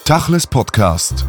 Tacheles Podcast.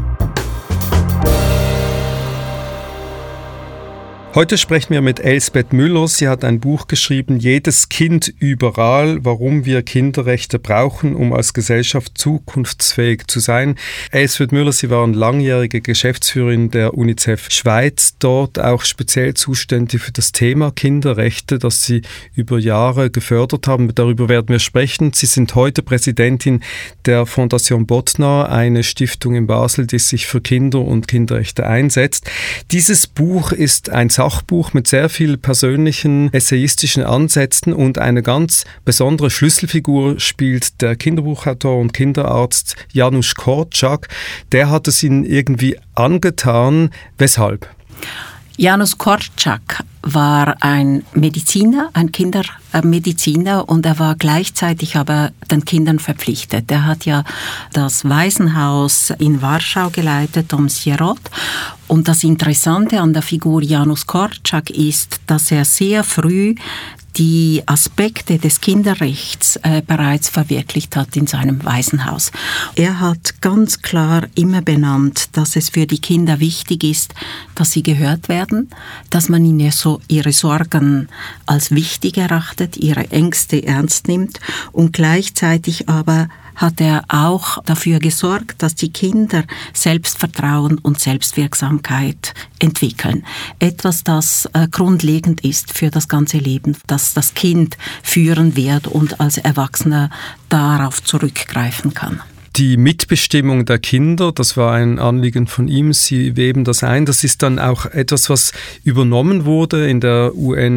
Heute sprechen wir mit Elsbeth Müller. Sie hat ein Buch geschrieben, Jedes Kind überall, warum wir Kinderrechte brauchen, um als Gesellschaft zukunftsfähig zu sein. Elsbeth Müller, Sie waren langjährige Geschäftsführerin der UNICEF Schweiz, dort auch speziell zuständig für das Thema Kinderrechte, das Sie über Jahre gefördert haben. Darüber werden wir sprechen. Sie sind heute Präsidentin der Fondation Bodnar, eine Stiftung in Basel, die sich für Kinder und Kinderrechte einsetzt. Dieses Buch ist ein Sachbuch mit sehr vielen persönlichen, essayistischen Ansätzen und eine ganz besondere Schlüsselfigur spielt der Kinderbuchautor und Kinderarzt Janusz Korczak. Der hat es Ihnen irgendwie angetan. Weshalb? Janusz Korczak war ein Mediziner, ein Kindermediziner, und er war gleichzeitig aber den Kindern verpflichtet. Er hat ja das Waisenhaus in Warschau geleitet, um Sierot. Und das Interessante an der Figur Janusz Korczak ist, dass er sehr früh die Aspekte des Kinderrechts bereits verwirklicht hat in seinem Waisenhaus. Er hat ganz klar immer benannt, dass es für die Kinder wichtig ist, dass sie gehört werden, dass man ihre Sorgen als wichtig erachtet, ihre Ängste ernst nimmt, und gleichzeitig aber hat er auch dafür gesorgt, dass die Kinder Selbstvertrauen und Selbstwirksamkeit entwickeln. Etwas, das grundlegend ist für das ganze Leben, das das Kind führen wird und als Erwachsener darauf zurückgreifen kann. Die Mitbestimmung der Kinder, das war ein Anliegen von ihm. Sie weben das ein. Das ist dann auch etwas, was übernommen wurde in der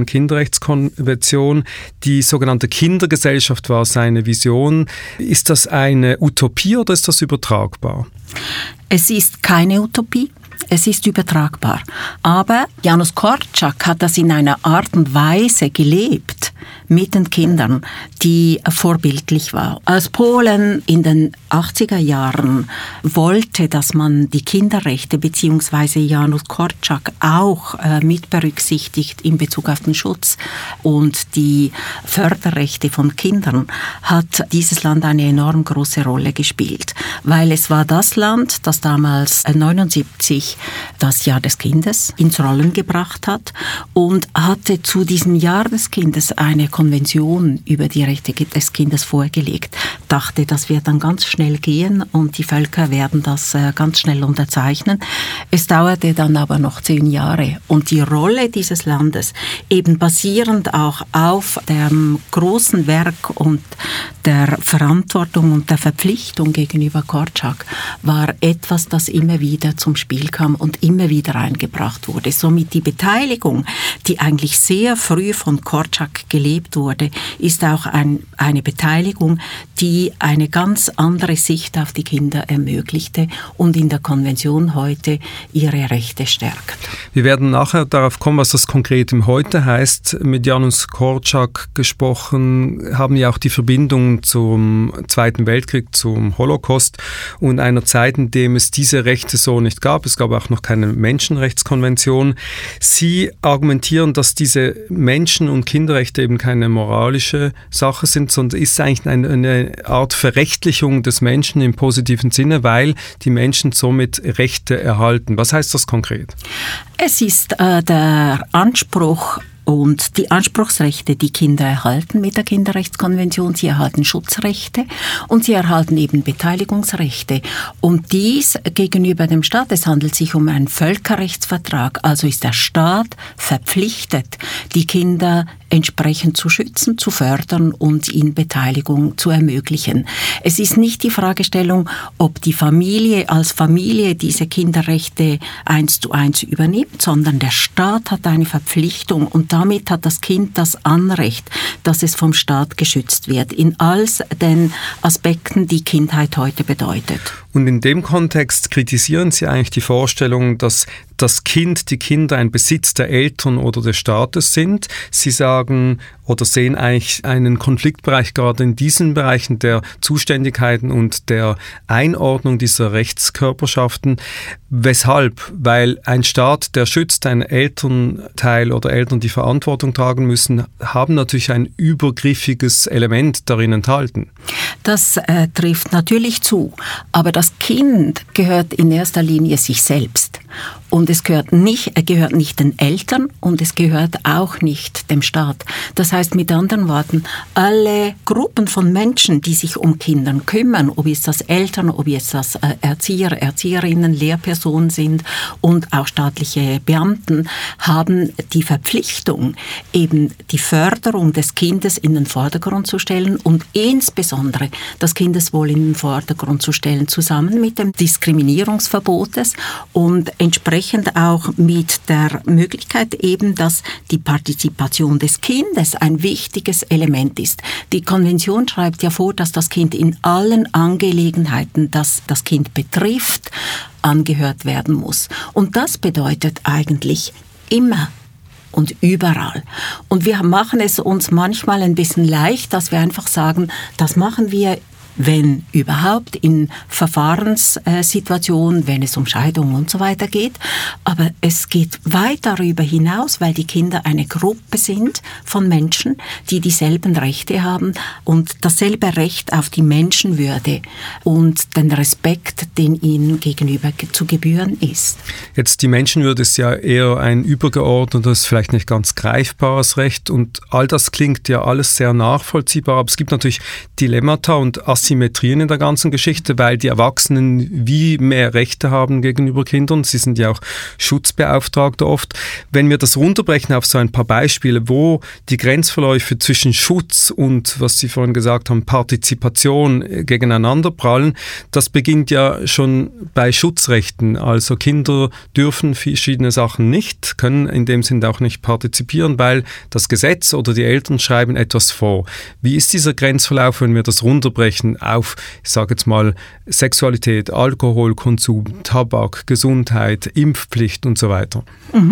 UN-Kinderrechtskonvention. Die sogenannte Kindergesellschaft war seine Vision. Ist das eine Utopie oder ist das übertragbar? Es ist keine Utopie. Es ist übertragbar. Aber Janusz Korczak hat das in einer Art und Weise gelebt mit den Kindern, die vorbildlich war. Als Polen in den 80er Jahren wollte, dass man die Kinderrechte bzw. Janusz Korczak auch mit berücksichtigt in Bezug auf den Schutz und die Förderrechte von Kindern, hat dieses Land eine enorm große Rolle gespielt. Weil es war das Land, das damals 1979 das Jahr des Kindes ins Rollen gebracht hat und hatte zu diesem Jahr des Kindes eine Konvention über die Rechte des Kindes vorgelegt. Dachte, das wird dann ganz schnell gehen und die Völker werden das ganz schnell unterzeichnen. Es dauerte dann aber noch 10 Jahre und die Rolle dieses Landes, eben basierend auch auf dem großen Werk und der Verantwortung und der Verpflichtung gegenüber Korczak, war etwas, das immer wieder zum Spiel kam und immer wieder eingebracht wurde. Somit die Beteiligung, die eigentlich sehr früh von Korczak gelebt wurde, ist auch eine Beteiligung, die eine ganz andere Sicht auf die Kinder ermöglichte und in der Konvention heute ihre Rechte stärkt. Wir werden nachher darauf kommen, was das konkret im Heute heißt. Mit Janusz Korczak gesprochen, haben ja auch die Verbindung zum Zweiten Weltkrieg, zum Holocaust und einer Zeit, in dem es diese Rechte so nicht gab. Es gab auch noch keine Menschenrechtskonvention. Sie argumentieren, dass diese Menschen- und Kinderrechte eben keine moralische Sache sind, sondern ist eigentlich eine Art Verrechtlichung des Menschen im positiven Sinne, weil die Menschen somit Rechte erhalten. Was heißt das konkret? Es ist der Anspruch und die Anspruchsrechte, die Kinder erhalten mit der Kinderrechtskonvention. Sie erhalten Schutzrechte und sie erhalten eben Beteiligungsrechte. Und dies gegenüber dem Staat. Es handelt sich um einen Völkerrechtsvertrag. Also ist der Staat verpflichtet, die Kinder entsprechend zu schützen, zu fördern und ihnen Beteiligung zu ermöglichen. Es ist nicht die Fragestellung, ob die Familie als Familie diese Kinderrechte 1:1 übernimmt, sondern der Staat hat eine Verpflichtung und damit hat das Kind das Anrecht, dass es vom Staat geschützt wird, in all den Aspekten, die Kindheit heute bedeutet. Und in dem Kontext kritisieren Sie eigentlich die Vorstellung, dass das Kind, die Kinder ein Besitz der Eltern oder des Staates sind. Sie sagen, oder sehen eigentlich einen Konfliktbereich gerade in diesen Bereichen der Zuständigkeiten und der Einordnung dieser Rechtskörperschaften. Weshalb? Weil ein Staat, der schützt, ein Elternteil oder Eltern, die Verantwortung tragen müssen, haben natürlich ein übergriffiges Element darin enthalten. Das trifft natürlich zu, aber das Kind gehört in erster Linie sich selbst. Und es gehört nicht den Eltern und es gehört auch nicht dem Staat. Das heißt mit anderen Worten, alle Gruppen von Menschen, die sich um Kinder kümmern, ob es das Eltern, ob es das Erzieher, Erzieherinnen, Lehrpersonen sind und auch staatliche Beamten, haben die Verpflichtung, eben die Förderung des Kindes in den Vordergrund zu stellen und insbesondere das Kindeswohl in den Vordergrund zu stellen, zusammen mit dem Diskriminierungsverbotes und entsprechend auch mit der Möglichkeit eben, dass die Partizipation des Kindes ein wichtiges Element ist. Die Konvention schreibt ja vor, dass das Kind in allen Angelegenheiten, das das Kind betrifft, angehört werden muss. Und das bedeutet eigentlich immer und überall. Und wir machen es uns manchmal ein bisschen leicht, dass wir einfach sagen, das machen wir, wenn überhaupt, in Verfahrenssituationen, wenn es um Scheidungen und so weiter geht. Aber es geht weit darüber hinaus, weil die Kinder eine Gruppe sind von Menschen, die dieselben Rechte haben und dasselbe Recht auf die Menschenwürde und den Respekt, den ihnen gegenüber zu gebühren ist. Jetzt die Menschenwürde ist ja eher ein übergeordnetes, vielleicht nicht ganz greifbares Recht und all das klingt ja alles sehr nachvollziehbar, aber es gibt natürlich Dilemmata und Asymmetrien in der ganzen Geschichte, weil die Erwachsenen wie mehr Rechte haben gegenüber Kindern. Sie sind ja auch Schutzbeauftragte oft. Wenn wir das runterbrechen auf so ein paar Beispiele, wo die Grenzverläufe zwischen Schutz und, was Sie vorhin gesagt haben, Partizipation gegeneinander prallen, das beginnt ja schon bei Schutzrechten. Also Kinder dürfen verschiedene Sachen nicht, können in dem Sinne auch nicht partizipieren, weil das Gesetz oder die Eltern schreiben etwas vor. Wie ist dieser Grenzverlauf, wenn wir das runterbrechen auf, ich sage jetzt mal, Sexualität, Alkoholkonsum, Tabak, Gesundheit, Impfpflicht und so weiter?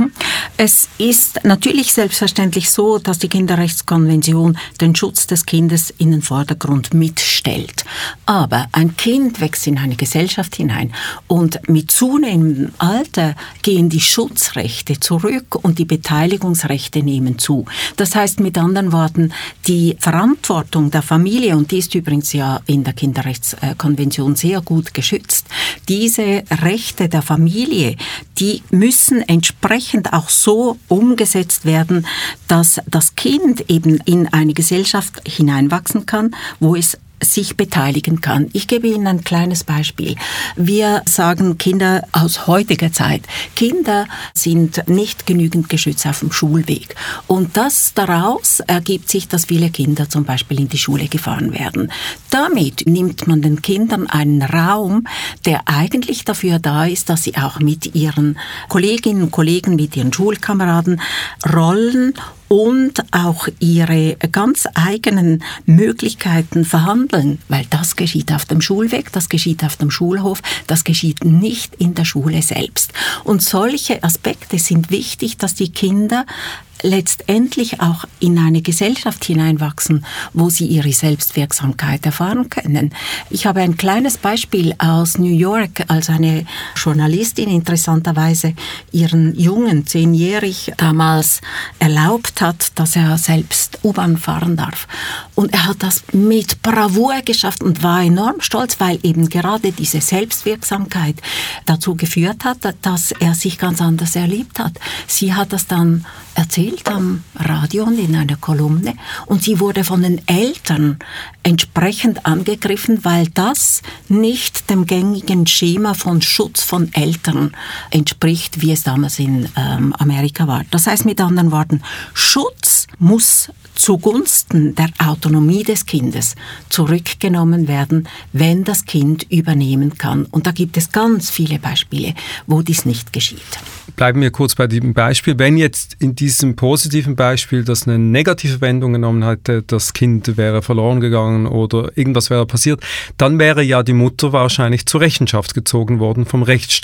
Es ist natürlich selbstverständlich so, dass die Kinderrechtskonvention den Schutz des Kindes in den Vordergrund mitstellt. Aber ein Kind wächst in eine Gesellschaft hinein und mit zunehmendem Alter gehen die Schutzrechte zurück und die Beteiligungsrechte nehmen zu. Das heißt mit anderen Worten, die Verantwortung der Familie, und die ist übrigens ja in der Kinderrechtskonvention sehr gut geschützt, diese Rechte der Familie, die müssen entsprechend auch so umgesetzt werden, dass das Kind eben in eine Gesellschaft hineinwachsen kann, wo es sich beteiligen kann. Ich gebe Ihnen ein kleines Beispiel. Wir sagen Kinder aus heutiger Zeit, Kinder sind nicht genügend geschützt auf dem Schulweg. Und daraus ergibt sich, dass viele Kinder zum Beispiel in die Schule gefahren werden. Damit nimmt man den Kindern einen Raum, der eigentlich dafür da ist, dass sie auch mit ihren Kolleginnen und Kollegen, mit ihren Schulkameraden Rollen und auch ihre ganz eigenen Möglichkeiten verhandeln, weil das geschieht auf dem Schulweg, das geschieht auf dem Schulhof, das geschieht nicht in der Schule selbst. Und solche Aspekte sind wichtig, dass die Kinder letztendlich auch in eine Gesellschaft hineinwachsen, wo sie ihre Selbstwirksamkeit erfahren können. Ich habe ein kleines Beispiel aus New York, als eine Journalistin interessanterweise ihren Jungen, 10-jährig, damals erlaubt hat, dass er selbst U-Bahn fahren darf. Und er hat das mit Bravour geschafft und war enorm stolz, weil eben gerade diese Selbstwirksamkeit dazu geführt hat, dass er sich ganz anders erlebt hat. Sie hat das dann erzählt am Radio und in einer Kolumne und sie wurde von den Eltern entsprechend angegriffen, weil das nicht dem gängigen Schema von Schutz von Eltern entspricht, wie es damals in Amerika war. Das heißt mit anderen Worten, Schutz muss zugunsten der Autonomie des Kindes zurückgenommen werden, wenn das Kind übernehmen kann. Und da gibt es ganz viele Beispiele, wo dies nicht geschieht. Bleiben wir kurz bei diesem Beispiel. Wenn jetzt in diesem positiven Beispiel das eine negative Wendung genommen hätte, das Kind wäre verloren gegangen oder irgendwas wäre passiert, dann wäre ja die Mutter wahrscheinlich zur Rechenschaft gezogen worden vom Rechtsstaat.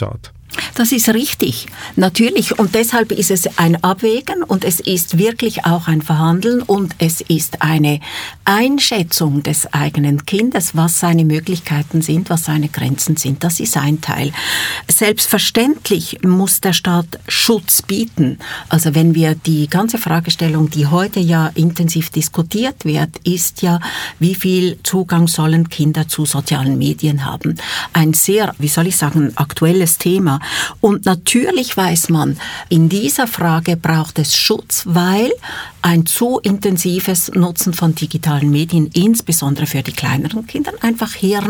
Das ist richtig, natürlich. Und deshalb ist es ein Abwägen und es ist wirklich auch ein Verhandeln und es ist eine Einschätzung des eigenen Kindes, was seine Möglichkeiten sind, was seine Grenzen sind. Das ist ein Teil. Selbstverständlich muss der Staat Schutz bieten. Also wenn wir die ganze Fragestellung, die heute ja intensiv diskutiert wird, ist ja, wie viel Zugang sollen Kinder zu sozialen Medien haben? Ein sehr, aktuelles Thema. Und natürlich weiß man, in dieser Frage braucht es Schutz, weil ein zu intensives Nutzen von digitalen Medien, insbesondere für die kleineren Kinder, einfach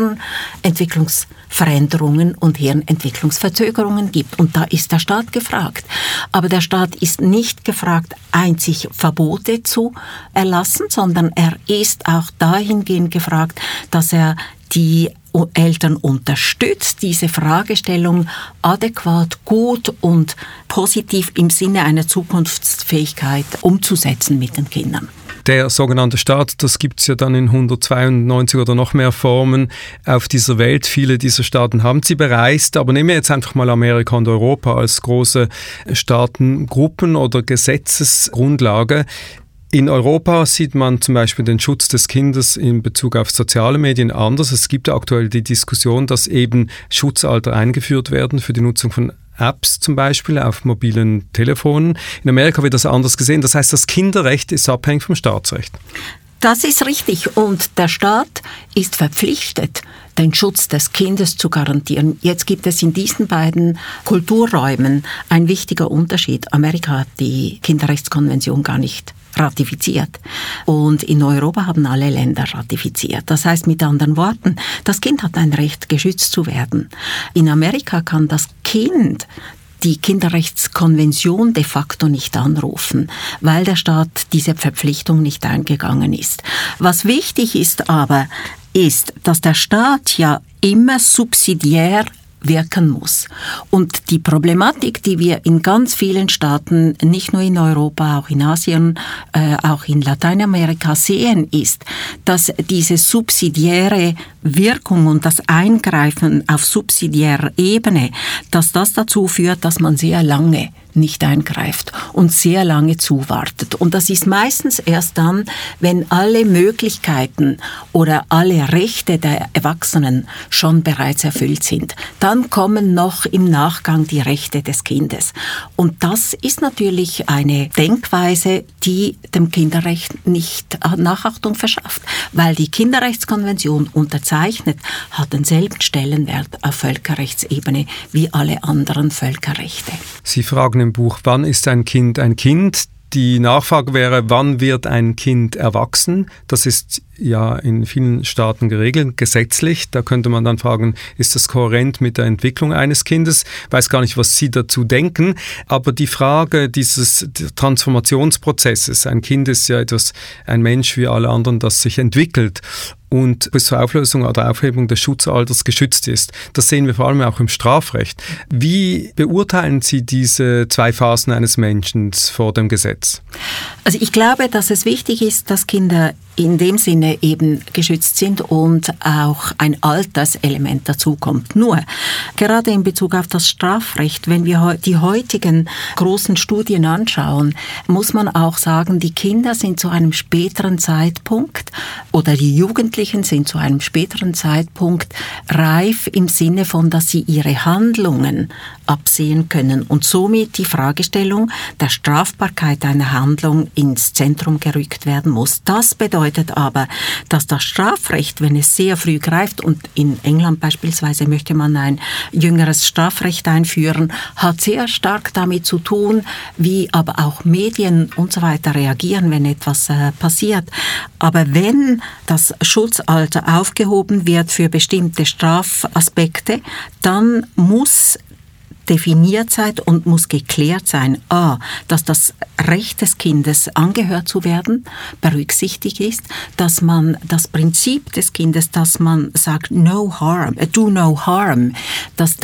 Hirnentwicklungsveränderungen und Hirnentwicklungsverzögerungen gibt. Und da ist der Staat gefragt. Aber der Staat ist nicht gefragt, einzig Verbote zu erlassen, sondern er ist auch dahingehend gefragt, dass er die Eltern unterstützt, diese Fragestellung adäquat, gut und positiv im Sinne einer Zukunftsfähigkeit umzusetzen mit den Kindern. Der sogenannte Staat, das gibt es ja dann in 192 oder noch mehr Formen auf dieser Welt. Viele dieser Staaten haben sie bereist, aber nehmen wir jetzt einfach mal Amerika und Europa als große Staatengruppen oder Gesetzesgrundlage. In Europa sieht man zum Beispiel den Schutz des Kindes in Bezug auf soziale Medien anders. Es gibt aktuell die Diskussion, dass eben Schutzalter eingeführt werden für die Nutzung von Apps zum Beispiel auf mobilen Telefonen. In Amerika wird das anders gesehen. Das heißt, das Kinderrecht ist abhängig vom Staatsrecht. Das ist richtig und der Staat ist verpflichtet, den Schutz des Kindes zu garantieren. Jetzt gibt es in diesen beiden Kulturräumen einen wichtigen Unterschied. Amerika hat die Kinderrechtskonvention gar nicht ratifiziert. Und in Europa haben alle Länder ratifiziert. Das heißt mit anderen Worten, das Kind hat ein Recht, geschützt zu werden. In Amerika kann das Kind die Kinderrechtskonvention de facto nicht anrufen, weil der Staat diese Verpflichtung nicht eingegangen ist. Was wichtig ist aber, ist, dass der Staat ja immer subsidiär wirken muss. Und die Problematik, die wir in ganz vielen Staaten, nicht nur in Europa, auch in Asien, auch in Lateinamerika sehen, ist, dass diese subsidiäre Wirkung und das Eingreifen auf subsidiärer Ebene, dass das dazu führt, dass man sehr lange nicht eingreift und sehr lange zuwartet. Und das ist meistens erst dann, wenn alle Möglichkeiten oder alle Rechte der Erwachsenen schon bereits erfüllt sind. Dann kommen noch im Nachgang die Rechte des Kindes. Und das ist natürlich eine Denkweise, die dem Kinderrecht nicht Nachachtung verschafft, weil die Kinderrechtskonvention unterzeichnet hat denselben Stellenwert auf Völkerrechtsebene wie alle anderen Völkerrechte. Sie fragen im Buch, wann ist ein Kind ein Kind? Die Nachfrage wäre, wann wird ein Kind erwachsen? Das ist ja in vielen Staaten geregelt, gesetzlich. Da könnte man dann fragen, ist das kohärent mit der Entwicklung eines Kindes? Ich weiß gar nicht, was Sie dazu denken. Aber die Frage dieses Transformationsprozesses, ein Kind ist ja ein Mensch wie alle anderen, das sich entwickelt und bis zur Auflösung oder Aufhebung des Schutzalters geschützt ist. Das sehen wir vor allem auch im Strafrecht. Wie beurteilen Sie diese zwei Phasen eines Menschen vor dem Gesetz? Also ich glaube, dass es wichtig ist, dass Kinder in dem Sinne eben geschützt sind und auch ein Alterselement dazukommt. Nur, gerade in Bezug auf das Strafrecht, wenn wir die heutigen großen Studien anschauen, muss man auch sagen, die Kinder sind zu einem späteren Zeitpunkt oder die Jugendlichen sind zu einem späteren Zeitpunkt reif im Sinne von, dass sie ihre Handlungen absehen können und somit die Fragestellung der Strafbarkeit einer Handlung ins Zentrum gerückt werden muss. Das bedeutet aber, dass das Strafrecht, wenn es sehr früh greift, und in England beispielsweise möchte man ein jüngeres Strafrecht einführen, hat sehr stark damit zu tun, wie aber auch Medien und so weiter reagieren, wenn etwas passiert. Aber wenn das Schutzalter aufgehoben wird für bestimmte Strafaspekte, dann muss definiert sein und muss geklärt sein, dass das Recht des Kindes, angehört zu werden, berücksichtigt ist, dass man das Prinzip des Kindes, dass man sagt, no harm, do no harm, dass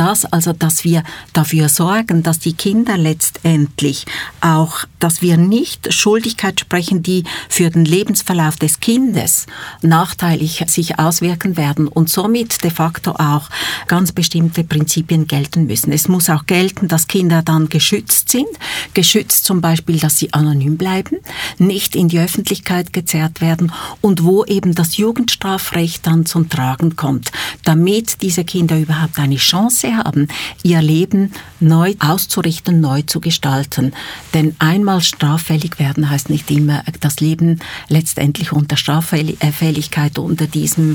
wir dafür sorgen, dass die Kinder letztendlich auch, dass wir nicht Schuldigkeit sprechen, die für den Lebensverlauf des Kindes nachteilig sich auswirken werden und somit de facto auch ganz bestimmte Prinzipien gelten müssen. Es muss auch gelten, dass Kinder dann geschützt sind. Geschützt zum Beispiel, dass sie anonym bleiben, nicht in die Öffentlichkeit gezerrt werden und wo eben das Jugendstrafrecht dann zum Tragen kommt, damit diese Kinder überhaupt eine Chance haben, ihr Leben neu auszurichten, neu zu gestalten. Denn einmal straffällig werden heißt nicht immer das Leben letztendlich unter Straffälligkeit, unter diesem,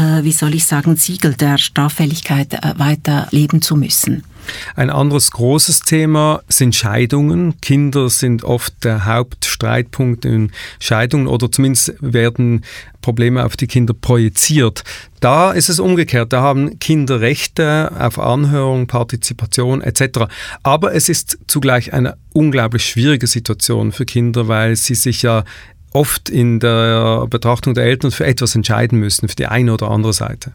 Siegel der Straffälligkeit weiterleben zu müssen. Ein anderes großes Thema sind Scheidungen. Kinder sind oft der Hauptstreitpunkt in Scheidungen oder zumindest werden Probleme auf die Kinder projiziert. Da ist es umgekehrt. Da haben Kinder Rechte auf Anhörung, Partizipation etc. Aber es ist zugleich eine unglaublich schwierige Situation für Kinder, weil sie sich ja oft in der Betrachtung der Eltern für etwas entscheiden müssen, für die eine oder andere Seite.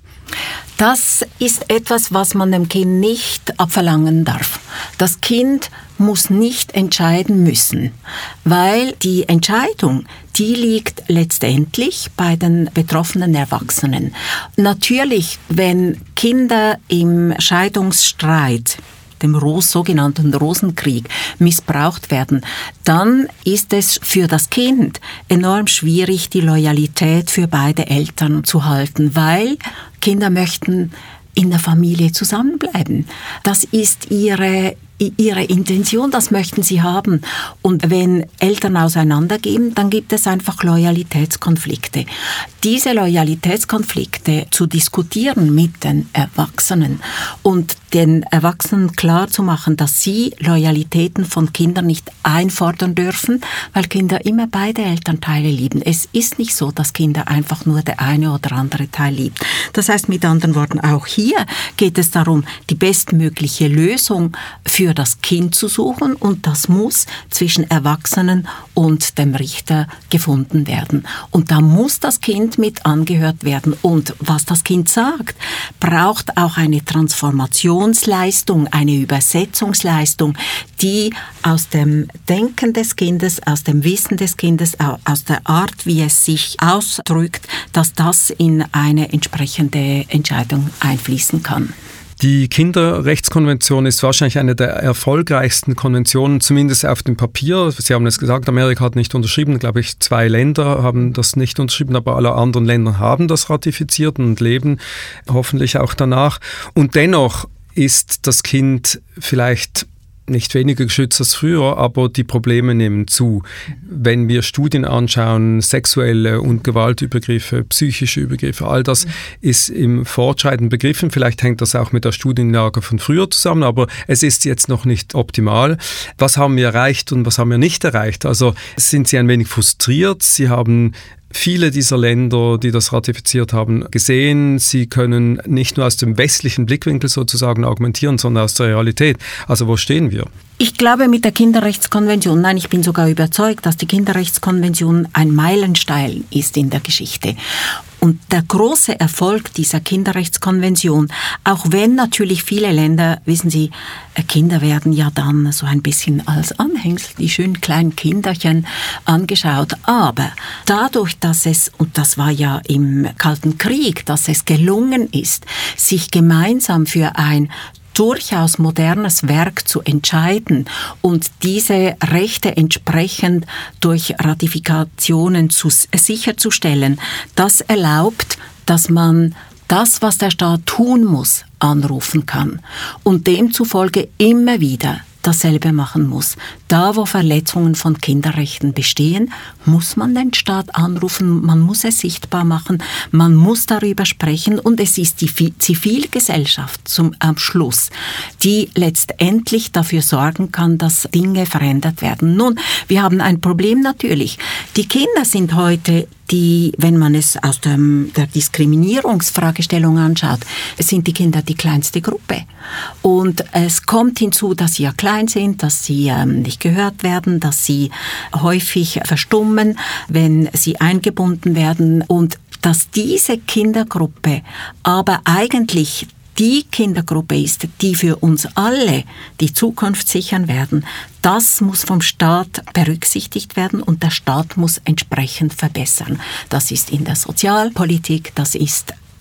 Das ist etwas, was man dem Kind nicht abverlangen darf. Das Kind muss nicht entscheiden müssen, weil die Entscheidung, die liegt letztendlich bei den betroffenen Erwachsenen. Natürlich, wenn Kinder im Scheidungsstreit, dem sogenannten Rosenkrieg, missbraucht werden, dann ist es für das Kind enorm schwierig, die Loyalität für beide Eltern zu halten, weil Kinder möchten in der Familie zusammenbleiben. Das ist ihre Intention, das möchten sie haben. Und wenn Eltern auseinandergehen, dann gibt es einfach Loyalitätskonflikte. Diese Loyalitätskonflikte zu diskutieren mit den Erwachsenen und den Erwachsenen klar zu machen, dass sie Loyalitäten von Kindern nicht einfordern dürfen, weil Kinder immer beide Elternteile lieben. Es ist nicht so, dass Kinder einfach nur der eine oder andere Teil lieben. Das heißt mit anderen Worten, auch hier geht es darum, die bestmögliche Lösung für das Kind zu suchen und das muss zwischen Erwachsenen und dem Richter gefunden werden. Und da muss das Kind mit angehört werden. Und was das Kind sagt, braucht auch eine Transformationsleistung, eine Übersetzungsleistung, die aus dem Denken des Kindes, aus dem Wissen des Kindes, aus der Art, wie es sich ausdrückt, dass das in eine entsprechende Entscheidung einfließen kann. Die Kinderrechtskonvention ist wahrscheinlich eine der erfolgreichsten Konventionen, zumindest auf dem Papier. Sie haben es gesagt, Amerika hat nicht unterschrieben. Glaube ich, 2 Länder haben das nicht unterschrieben, aber alle anderen Länder haben das ratifiziert und leben hoffentlich auch danach. Und dennoch ist das Kind vielleicht nicht weniger geschützt als früher, aber die Probleme nehmen zu. Wenn wir Studien anschauen, sexuelle und Gewaltübergriffe, psychische Übergriffe, all das ist im Fortschreiten begriffen. Vielleicht hängt das auch mit der Studienlage von früher zusammen, aber es ist jetzt noch nicht optimal. Was haben wir erreicht und was haben wir nicht erreicht? Also sind Sie ein wenig frustriert? Sie haben viele dieser Länder, die das ratifiziert haben, gesehen. Sie können nicht nur aus dem westlichen Blickwinkel sozusagen argumentieren, sondern aus der Realität. Also wo stehen wir? Ich glaube mit der Kinderrechtskonvention, nein, ich bin sogar überzeugt, dass die Kinderrechtskonvention ein Meilenstein ist in der Geschichte. Und der große Erfolg dieser Kinderrechtskonvention, auch wenn natürlich viele Länder, wissen Sie, Kinder werden ja dann so ein bisschen als Anhängsel, die schönen kleinen Kinderchen angeschaut. Aber dadurch, dass es, und das war ja im Kalten Krieg, dass es gelungen ist, sich gemeinsam für ein durchaus modernes Werk zu entscheiden und diese Rechte entsprechend durch Ratifikationen sicherzustellen, das erlaubt, dass man das, was der Staat tun muss, anrufen kann und demzufolge immer wieder dasselbe machen muss. Da, wo Verletzungen von Kinderrechten bestehen, muss man den Staat anrufen, man muss es sichtbar machen, man muss darüber sprechen und es ist die Zivilgesellschaft am Schluss, die letztendlich dafür sorgen kann, dass Dinge verändert werden. Nun, wir haben ein Problem natürlich. Die Kinder sind heute wenn man es aus der Diskriminierungsfragestellung anschaut, sind die Kinder die kleinste Gruppe. Und es kommt hinzu, dass sie ja klein sind, dass sie nicht gehört werden, dass sie häufig verstummen, wenn sie eingebunden werden und dass diese Kindergruppe aber eigentlich die Kindergruppe ist, die für uns alle die Zukunft sichern werden, das muss vom Staat berücksichtigt werden und der Staat muss entsprechend verbessern. Das ist in der Sozialpolitik, das ist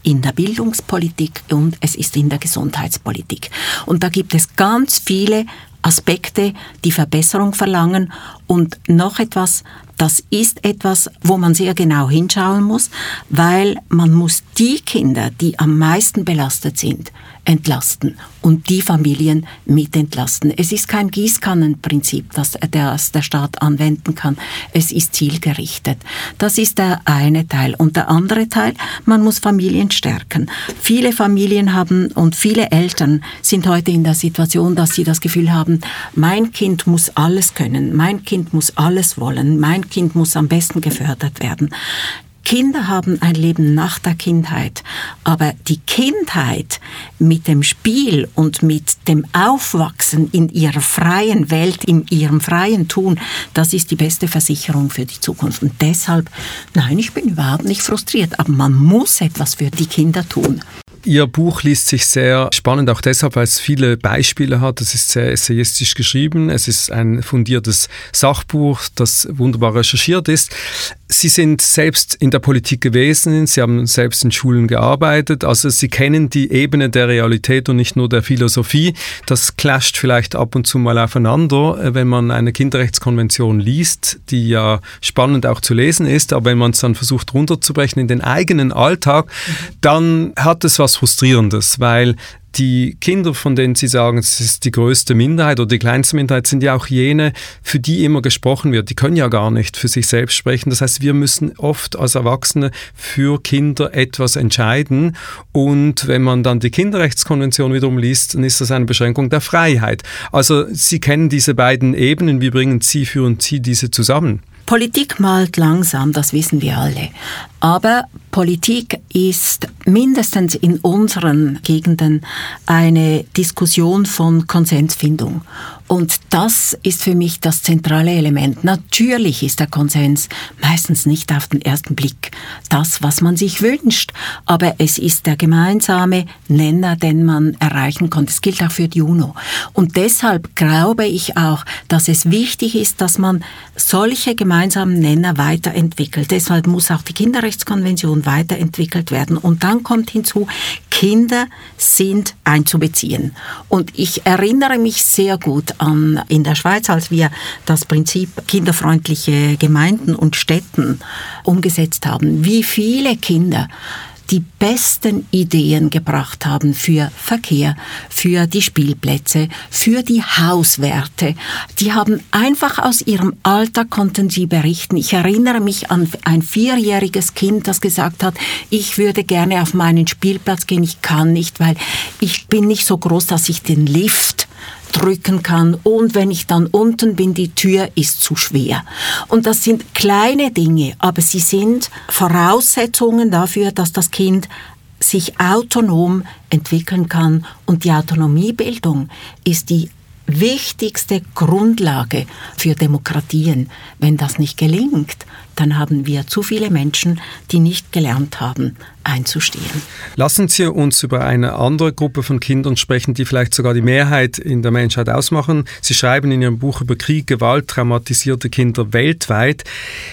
in der Bildungspolitik und es ist in der Gesundheitspolitik. Und da gibt es ganz viele Aspekte, die Verbesserung verlangen. Und noch etwas, das ist etwas, wo man sehr genau hinschauen muss, weil man muss die Kinder, die am meisten belastet sind, entlasten und die Familien mit entlasten. Es ist kein Gießkannenprinzip, das der Staat anwenden kann. Es ist zielgerichtet. Das ist der eine Teil. Und der andere Teil, man muss Familien stärken. Viele Familien haben und viele Eltern sind heute in der Situation, dass sie das Gefühl haben, mein Kind muss alles können, mein Kind muss alles wollen, mein Kind muss am besten gefördert werden. Kinder haben ein Leben nach der Kindheit, aber die Kindheit mit dem Spiel und mit dem Aufwachsen in ihrer freien Welt, in ihrem freien Tun, das ist die beste Versicherung für die Zukunft. Und deshalb, nein, ich bin überhaupt nicht frustriert, aber man muss etwas für die Kinder tun. Ihr Buch liest sich sehr spannend, auch deshalb, weil es viele Beispiele hat. Es ist sehr essayistisch geschrieben. Es ist ein fundiertes Sachbuch, das wunderbar recherchiert ist. Sie sind selbst in der Politik gewesen, Sie haben selbst in Schulen gearbeitet, also Sie kennen die Ebene der Realität und nicht nur der Philosophie. Das clasht vielleicht ab und zu mal aufeinander, wenn man eine Kinderrechtskonvention liest, die ja spannend auch zu lesen ist, aber wenn man es dann versucht runterzubrechen in den eigenen Alltag, dann hat es was Frustrierendes, weil die Kinder, von denen Sie sagen, es ist die größte Minderheit oder die kleinste Minderheit, sind ja auch jene, für die immer gesprochen wird. Die können ja gar nicht für sich selbst sprechen. Das heißt, wir müssen oft als Erwachsene für Kinder etwas entscheiden. Und wenn man dann die Kinderrechtskonvention wiederum liest, dann ist das eine Beschränkung der Freiheit. Also Sie kennen diese beiden Ebenen. Wie führen Sie diese zusammen? Politik malt langsam, das wissen wir alle. Aber Politik ist mindestens in unseren Gegenden eine Diskussion von Konsensfindung. Und das ist für mich das zentrale Element. Natürlich ist der Konsens meistens nicht auf den ersten Blick das, was man sich wünscht, aber es ist der gemeinsame Nenner, den man erreichen kann. Das gilt auch für die UNO. Und deshalb glaube ich auch, dass es wichtig ist, dass man solche gemeinsamen Nenner weiterentwickelt. Deshalb muss auch die Kinderrechtskonvention weiterentwickelt werden. Und dann kommt hinzu, Kinder sind einzubeziehen. Und ich erinnere mich sehr gut an in der Schweiz, als wir das Prinzip kinderfreundliche Gemeinden und Städten umgesetzt haben, wie viele Kinder die besten Ideen gebracht haben für Verkehr, für die Spielplätze, für die Hauswerte. Die haben einfach aus ihrem Alltag konnten sie berichten. Ich erinnere mich an ein 4-jähriges Kind, das gesagt hat, ich würde gerne auf meinen Spielplatz gehen, ich kann nicht, weil ich bin nicht so groß, dass ich den Lift drücken kann und wenn ich dann unten bin, die Tür ist zu schwer. Und das sind kleine Dinge, aber sie sind Voraussetzungen dafür, dass das Kind sich autonom entwickeln kann. Und die Autonomiebildung ist die wichtigste Grundlage für Demokratien. Wenn das nicht gelingt, dann haben wir zu viele Menschen, die nicht gelernt haben, einzustehen. Lassen Sie uns über eine andere Gruppe von Kindern sprechen, die vielleicht sogar die Mehrheit in der Menschheit ausmachen. Sie schreiben in Ihrem Buch über Krieg, Gewalt, traumatisierte Kinder weltweit.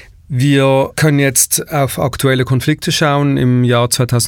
Wir können jetzt auf aktuelle Konflikte schauen. Im Jahr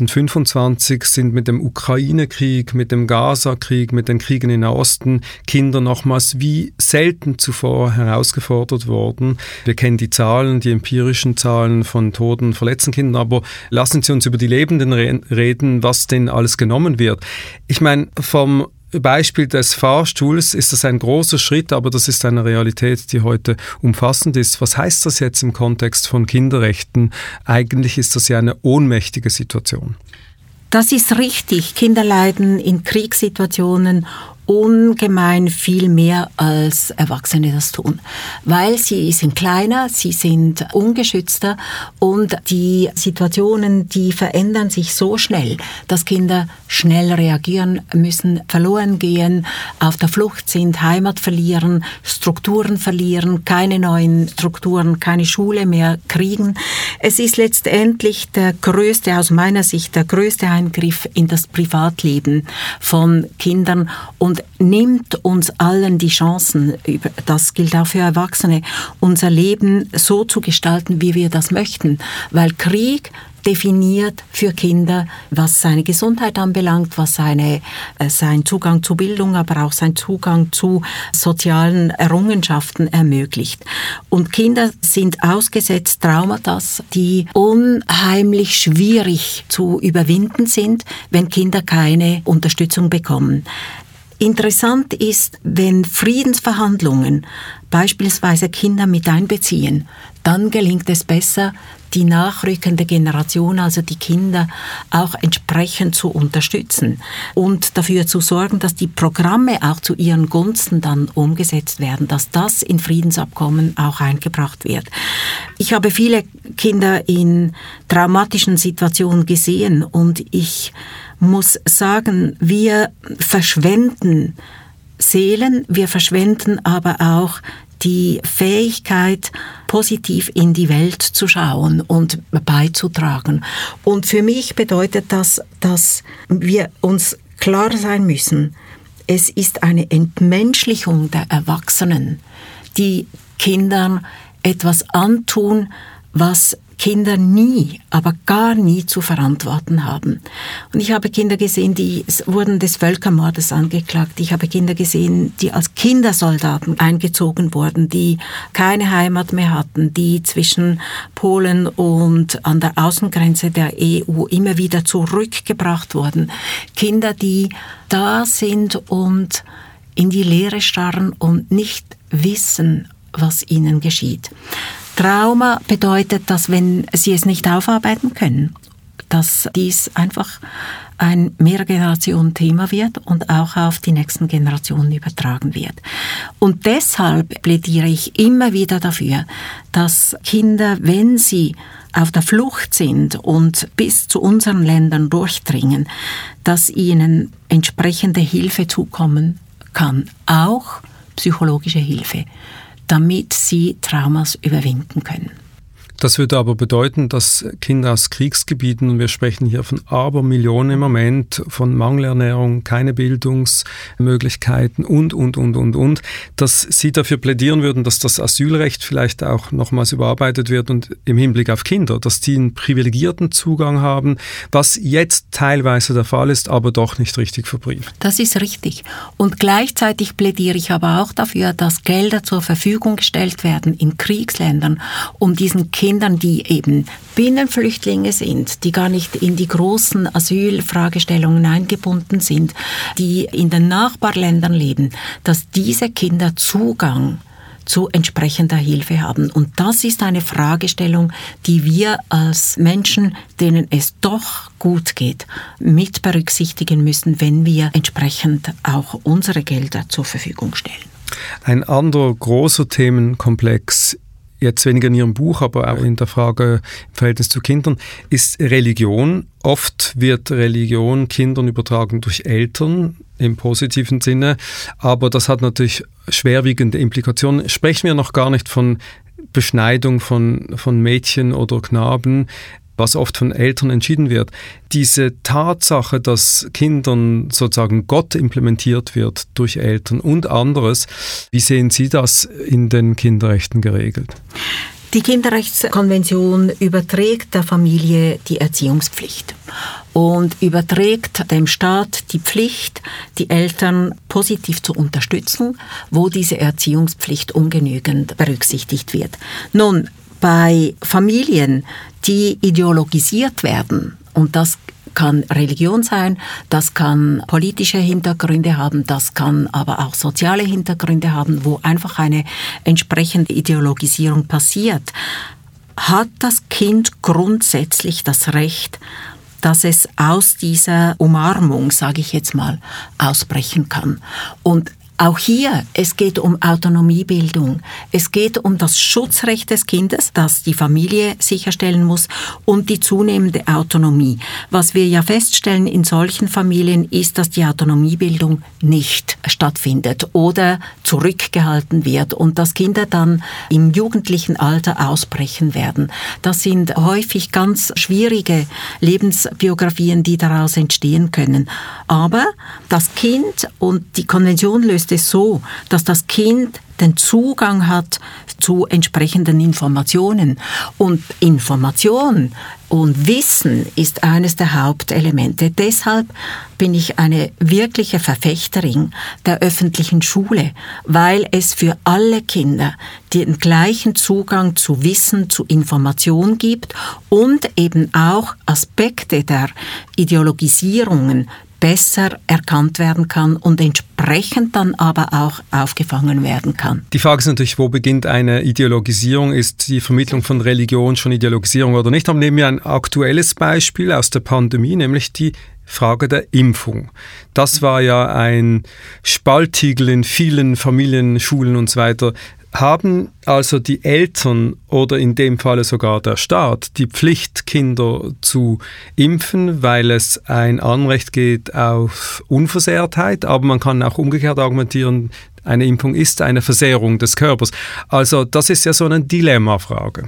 2025 sind mit dem Ukraine-Krieg, mit dem Gaza-Krieg, mit den Kriegen in Osten Kinder nochmals wie selten zuvor herausgefordert worden. Wir kennen die Zahlen, die empirischen Zahlen von toten und verletzten Kindern, aber lassen Sie uns über die Lebenden reden, was denn alles genommen wird. Ich meine, vom Beispiel des Fahrstuhls ist das ein großer Schritt, aber das ist eine Realität, die heute umfassend ist. Was heißt das jetzt im Kontext von Kinderrechten? Eigentlich ist das ja eine ohnmächtige Situation. Das ist richtig. Kinder leiden in Kriegssituationen ungemein viel mehr als Erwachsene das tun, weil sie sind kleiner, sie sind ungeschützter und die Situationen, die verändern sich so schnell, dass Kinder schnell reagieren müssen, verloren gehen, auf der Flucht sind, Heimat verlieren, Strukturen verlieren, keine neuen Strukturen, keine Schule mehr kriegen. Es ist letztendlich aus meiner Sicht der größte Eingriff in das Privatleben von Kindern und nimmt uns allen die Chancen, das gilt auch für Erwachsene, unser Leben so zu gestalten, wie wir das möchten. Weil Krieg definiert für Kinder, was seine Gesundheit anbelangt, was sein Zugang zu Bildung, aber auch sein Zugang zu sozialen Errungenschaften ermöglicht. Und Kinder sind ausgesetzt Traumata, die unheimlich schwierig zu überwinden sind, wenn Kinder keine Unterstützung bekommen. Interessant ist, wenn Friedensverhandlungen beispielsweise Kinder mit einbeziehen, dann gelingt es besser, die nachrückende Generation, also die Kinder, auch entsprechend zu unterstützen und dafür zu sorgen, dass die Programme auch zu ihren Gunsten dann umgesetzt werden, dass das in Friedensabkommen auch eingebracht wird. Ich habe viele Kinder in traumatischen Situationen gesehen und ich muss sagen, wir verschwenden Seelen, wir verschwenden aber auch die Fähigkeit, positiv in die Welt zu schauen und beizutragen. Und für mich bedeutet das, dass wir uns klar sein müssen, es ist eine Entmenschlichung der Erwachsenen, die Kindern etwas antun, was Kinder nie, aber gar nie zu verantworten haben. Und ich habe Kinder gesehen, die wurden des Völkermordes angeklagt. Ich habe Kinder gesehen, die als Kindersoldaten eingezogen wurden, die keine Heimat mehr hatten, die zwischen Polen und an der Außengrenze der EU immer wieder zurückgebracht wurden. Kinder, die da sind und in die Leere starren und nicht wissen, was ihnen geschieht. Trauma bedeutet, dass wenn sie es nicht aufarbeiten können, dass dies einfach ein Mehrgenerationen-Thema wird und auch auf die nächsten Generationen übertragen wird. Und deshalb plädiere ich immer wieder dafür, dass Kinder, wenn sie auf der Flucht sind und bis zu unseren Ländern durchdringen, dass ihnen entsprechende Hilfe zukommen kann, auch psychologische Hilfe, damit sie Traumas überwinden können. Das würde aber bedeuten, dass Kinder aus Kriegsgebieten, und wir sprechen hier von Abermillionen im Moment, von Mangelernährung, keine Bildungsmöglichkeiten und, dass Sie dafür plädieren würden, dass das Asylrecht vielleicht auch nochmals überarbeitet wird und im Hinblick auf Kinder, dass die einen privilegierten Zugang haben, was jetzt teilweise der Fall ist, aber doch nicht richtig verbrieft. Das ist richtig. Und gleichzeitig plädiere ich aber auch dafür, dass Gelder zur Verfügung gestellt werden in Kriegsländern, um diesen Kindern, die eben Binnenflüchtlinge sind, die gar nicht in die großen Asylfragestellungen eingebunden sind, die in den Nachbarländern leben, dass diese Kinder Zugang zu entsprechender Hilfe haben. Und das ist eine Fragestellung, die wir als Menschen, denen es doch gut geht, mit berücksichtigen müssen, wenn wir entsprechend auch unsere Gelder zur Verfügung stellen. Ein anderer großer Themenkomplex, jetzt weniger in Ihrem Buch, aber auch in der Frage im Verhältnis zu Kindern, ist Religion. Oft wird Religion Kindern übertragen durch Eltern im positiven Sinne, aber das hat natürlich schwerwiegende Implikationen. Sprechen wir noch gar nicht von Beschneidung von Mädchen oder Knaben, was oft von Eltern entschieden wird. Diese Tatsache, dass Kindern sozusagen Gott implementiert wird durch Eltern und anderes, wie sehen Sie das in den Kinderrechten geregelt? Die Kinderrechtskonvention überträgt der Familie die Erziehungspflicht und überträgt dem Staat die Pflicht, die Eltern positiv zu unterstützen, wo diese Erziehungspflicht ungenügend berücksichtigt wird. Nun, bei Familien, die ideologisiert werden, und das kann Religion sein, das kann politische Hintergründe haben, das kann aber auch soziale Hintergründe haben, wo einfach eine entsprechende Ideologisierung passiert, hat das Kind grundsätzlich das Recht, dass es aus dieser Umarmung, sage ich jetzt mal, ausbrechen kann. Und auch hier, es geht um Autonomiebildung. Es geht um das Schutzrecht des Kindes, das die Familie sicherstellen muss, und die zunehmende Autonomie. Was wir ja feststellen in solchen Familien ist, dass die Autonomiebildung nicht stattfindet oder zurückgehalten wird und dass Kinder dann im jugendlichen Alter ausbrechen werden. Das sind häufig ganz schwierige Lebensbiografien, die daraus entstehen können. Aber das Kind, und die Konvention löst es so, dass das Kind den Zugang hat zu entsprechenden Informationen. Und Information und Wissen ist eines der Hauptelemente. Deshalb bin ich eine wirkliche Verfechterin der öffentlichen Schule, weil es für alle Kinder den gleichen Zugang zu Wissen, zu Information gibt und eben auch Aspekte der Ideologisierungen besser erkannt werden kann und entsprechend dann aber auch aufgefangen werden kann. Die Frage ist natürlich, wo beginnt eine Ideologisierung? Ist die Vermittlung von Religion schon Ideologisierung oder nicht? Aber nehmen wir ein aktuelles Beispiel aus der Pandemie, nämlich die Frage der Impfung. Das war ja ein Spalttiegel in vielen Familien, Schulen und so weiter. Haben also die Eltern oder in dem Falle sogar der Staat die Pflicht, Kinder zu impfen, weil es ein Anrecht geht auf Unversehrtheit, aber man kann auch umgekehrt argumentieren, eine Impfung ist eine Versehrung des Körpers. Also das ist ja so eine Dilemmafrage.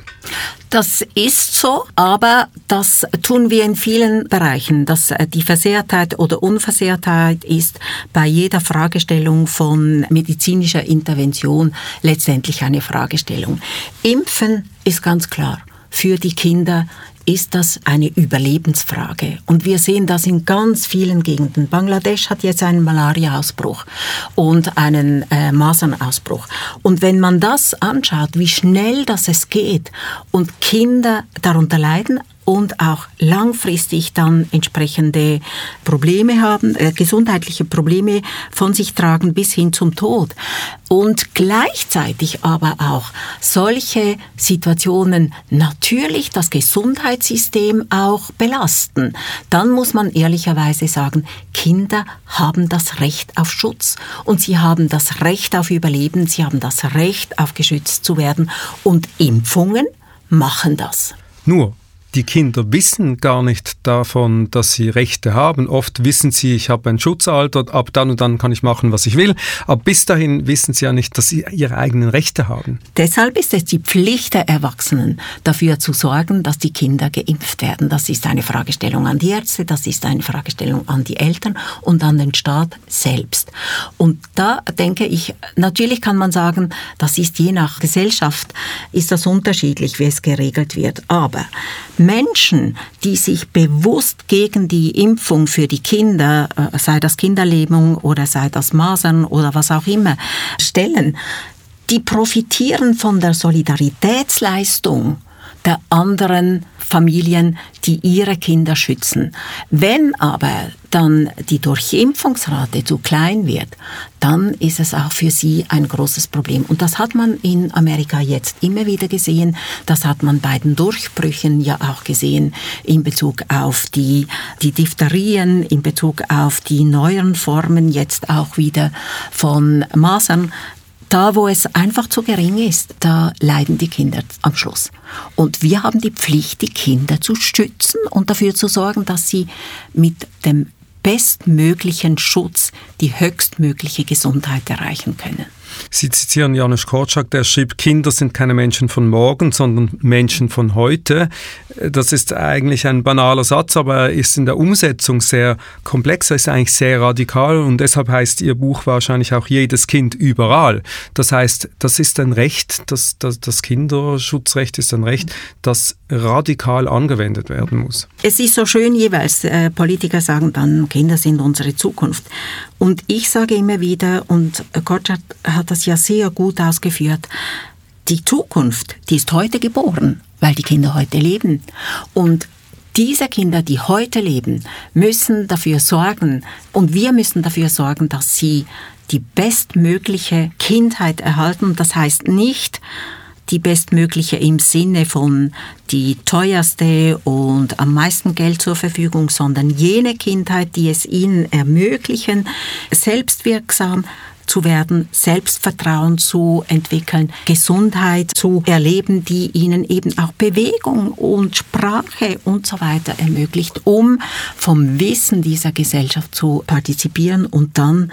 Das ist so, aber das tun wir in vielen Bereichen, dass die Versehrtheit oder Unversehrtheit ist bei jeder Fragestellung von medizinischer Intervention letztendlich eine Fragestellung. Impfen ist ganz klar. Für die Kinder ist das eine Überlebensfrage. Und wir sehen das in ganz vielen Gegenden. Bangladesch hat jetzt einen Malaria-Ausbruch und einen Masernausbruch. Und wenn man das anschaut, wie schnell es geht und Kinder darunter leiden und auch langfristig dann entsprechende Probleme haben, gesundheitliche Probleme von sich tragen bis hin zum Tod. Und gleichzeitig aber auch solche Situationen natürlich das Gesundheitssystem auch belasten. Dann muss man ehrlicherweise sagen, Kinder haben das Recht auf Schutz und sie haben das Recht auf Überleben, sie haben das Recht auf geschützt zu werden und Impfungen machen das. Nur, die Kinder wissen gar nicht davon, dass sie Rechte haben. Oft wissen sie, ich habe ein Schutzalter, ab dann und dann kann ich machen, was ich will. Aber bis dahin wissen sie ja nicht, dass sie ihre eigenen Rechte haben. Deshalb ist es die Pflicht der Erwachsenen, dafür zu sorgen, dass die Kinder geimpft werden. Das ist eine Fragestellung an die Ärzte, das ist eine Fragestellung an die Eltern und an den Staat selbst. Und da denke ich, natürlich kann man sagen, das ist je nach Gesellschaft, ist das unterschiedlich, wie es geregelt wird. Aber Menschen, die sich bewusst gegen die Impfung für die Kinder, sei das Kinderlähmung oder sei das Masern oder was auch immer, stellen, die profitieren von der Solidaritätsleistung der anderen Familien, die ihre Kinder schützen. Wenn aber dann die Durchimpfungsrate zu klein wird, dann ist es auch für sie ein großes Problem. Und das hat man in Amerika jetzt immer wieder gesehen. Das hat man bei den Durchbrüchen ja auch gesehen in Bezug auf die Diphterien, in Bezug auf die neueren Formen jetzt auch wieder von Masern. Da, wo es einfach zu gering ist, da leiden die Kinder am Schluss. Und wir haben die Pflicht, die Kinder zu schützen und dafür zu sorgen, dass sie mit dem bestmöglichen Schutz die höchstmögliche Gesundheit erreichen können. Sie zitieren Janusz Korczak, der schrieb, Kinder sind keine Menschen von morgen, sondern Menschen von heute. Das ist eigentlich ein banaler Satz, aber er ist in der Umsetzung sehr komplex, er ist eigentlich sehr radikal und deshalb heißt Ihr Buch wahrscheinlich auch jedes Kind überall. Das heißt, das ist ein Recht, das Kinderschutzrecht ist ein Recht, das radikal angewendet werden muss. Es ist so schön jeweils, Politiker sagen dann, Kinder sind unsere Zukunft. Und ich sage immer wieder, und Korczak hat das ja sehr gut ausgeführt, die Zukunft, die ist heute geboren, weil die Kinder heute leben. Und diese Kinder, die heute leben, müssen dafür sorgen, und wir müssen dafür sorgen, dass sie die bestmögliche Kindheit erhalten. Das heißt nicht die bestmögliche im Sinne von die teuerste und am meisten Geld zur Verfügung, sondern jene Kindheit, die es ihnen ermöglichen, selbstwirksam zu werden, Selbstvertrauen zu entwickeln, Gesundheit zu erleben, die ihnen eben auch Bewegung und Sprache und so weiter ermöglicht, um vom Wissen dieser Gesellschaft zu partizipieren und dann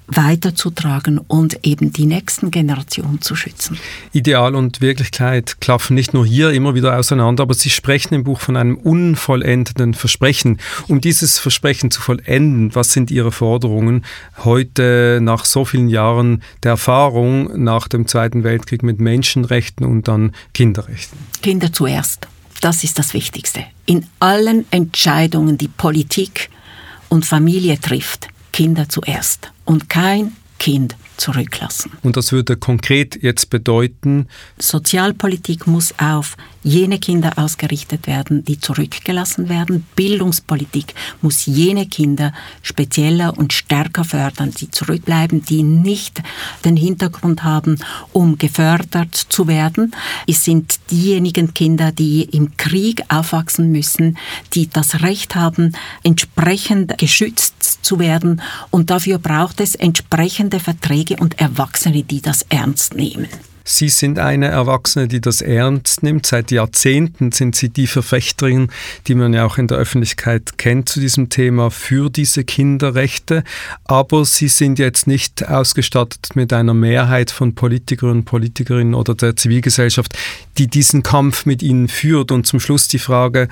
weiterzutragen und eben die nächsten Generationen zu schützen. Ideal und Wirklichkeit klaffen nicht nur hier immer wieder auseinander, aber Sie sprechen im Buch von einem unvollendeten Versprechen. Um dieses Versprechen zu vollenden, was sind Ihre Forderungen heute nach so vielen Jahren der Erfahrung nach dem Zweiten Weltkrieg mit Menschenrechten und dann Kinderrechten? Kinder zuerst. Das ist das Wichtigste. In allen Entscheidungen, die Politik und Familie trifft, Kinder zuerst und kein Kind zurücklassen. Und das würde konkret jetzt bedeuten? Sozialpolitik muss auf jene Kinder ausgerichtet werden, die zurückgelassen werden. Bildungspolitik muss jene Kinder spezieller und stärker fördern, die zurückbleiben, die nicht den Hintergrund haben, um gefördert zu werden. Es sind diejenigen Kinder, die im Krieg aufwachsen müssen, die das Recht haben, entsprechend geschützt zu werden. Und dafür braucht es entsprechende Verträge und Erwachsene, die das ernst nehmen. Sie sind eine Erwachsene, die das ernst nimmt. Seit Jahrzehnten sind Sie die Verfechterin, die man ja auch in der Öffentlichkeit kennt zu diesem Thema, für diese Kinderrechte. Aber Sie sind jetzt nicht ausgestattet mit einer Mehrheit von Politikerinnen und Politikerinnen oder der Zivilgesellschaft, die diesen Kampf mit Ihnen führt. Und zum Schluss die Frage: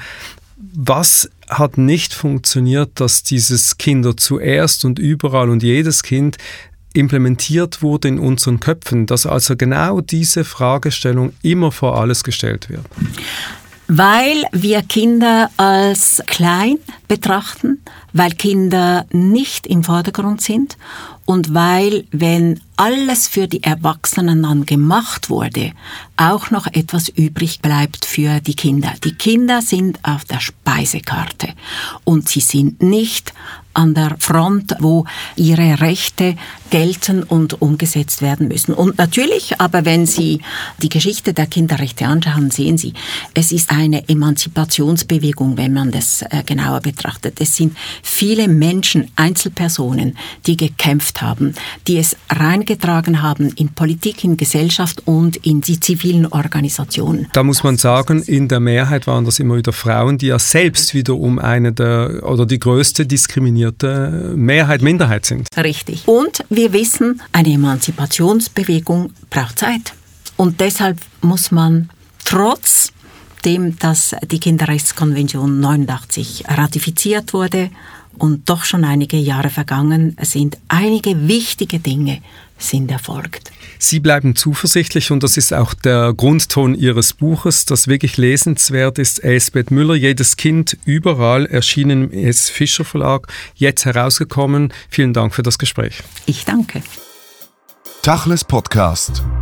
Was hat nicht funktioniert, dass dieses Kinder zuerst und überall und jedes Kind implementiert wurde in unseren Köpfen, dass also genau diese Fragestellung immer vor alles gestellt wird? Weil wir Kinder als klein betrachten, weil Kinder nicht im Vordergrund sind und weil, wenn alles für die Erwachsenen dann gemacht wurde, auch noch etwas übrig bleibt für die Kinder. Die Kinder sind auf der Speisekarte und sie sind nicht an der Front, wo ihre Rechte gelten und umgesetzt werden müssen. Und natürlich, aber wenn Sie die Geschichte der Kinderrechte anschauen, sehen Sie, es ist eine Emanzipationsbewegung, wenn man das genauer betrachtet. Es sind viele Menschen, Einzelpersonen, die gekämpft haben, die es reingetragen haben in Politik, in Gesellschaft und in die zivilen Organisationen. Da muss man sagen, in der Mehrheit waren das immer wieder Frauen, die ja selbst wiederum eine der oder die größte diskriminierte Minderheit sind. Richtig. Und wir wissen, eine Emanzipationsbewegung braucht Zeit. Und deshalb muss man trotzdem, dass die Kinderrechtskonvention 89 ratifiziert wurde und doch schon einige Jahre vergangen sind, einige wichtige Dinge sind erfolgt. Sie bleiben zuversichtlich und das ist auch der Grundton Ihres Buches, das wirklich lesenswert ist. Elsbeth Müller, Jedes Kind überall, erschienen im S. Fischer Verlag, jetzt herausgekommen. Vielen Dank für das Gespräch. Ich danke. Tachles Podcast.